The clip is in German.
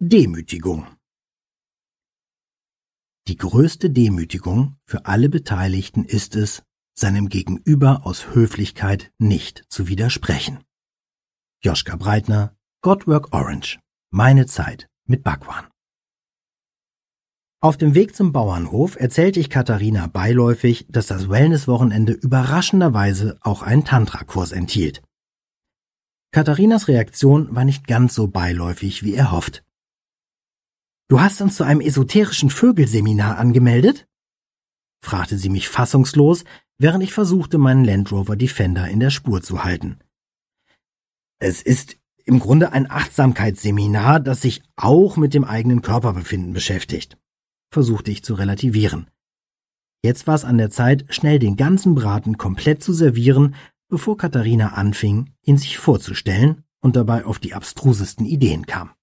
Demütigung. Die größte Demütigung für alle Beteiligten ist es, seinem Gegenüber aus Höflichkeit nicht zu widersprechen. Joschka Breitner, Godwork Orange. Meine Zeit mit Bhagwan. Auf dem Weg zum Bauernhof erzählte ich Katharina beiläufig, dass das Wellness-Wochenende überraschenderweise auch einen Tantra-Kurs enthielt. Katharinas Reaktion war nicht ganz so beiläufig wie erhofft. »Du hast uns zu einem esoterischen Vögelseminar angemeldet?« fragte sie mich fassungslos, während ich versuchte, meinen Land Rover Defender in der Spur zu halten. »Es ist im Grunde ein Achtsamkeitsseminar, das sich auch mit dem eigenen Körperbefinden beschäftigt«, versuchte ich zu relativieren. Jetzt war es an der Zeit, schnell den ganzen Braten komplett zu servieren, bevor Katharina anfing, ihn sich vorzustellen und dabei auf die abstrusesten Ideen kam.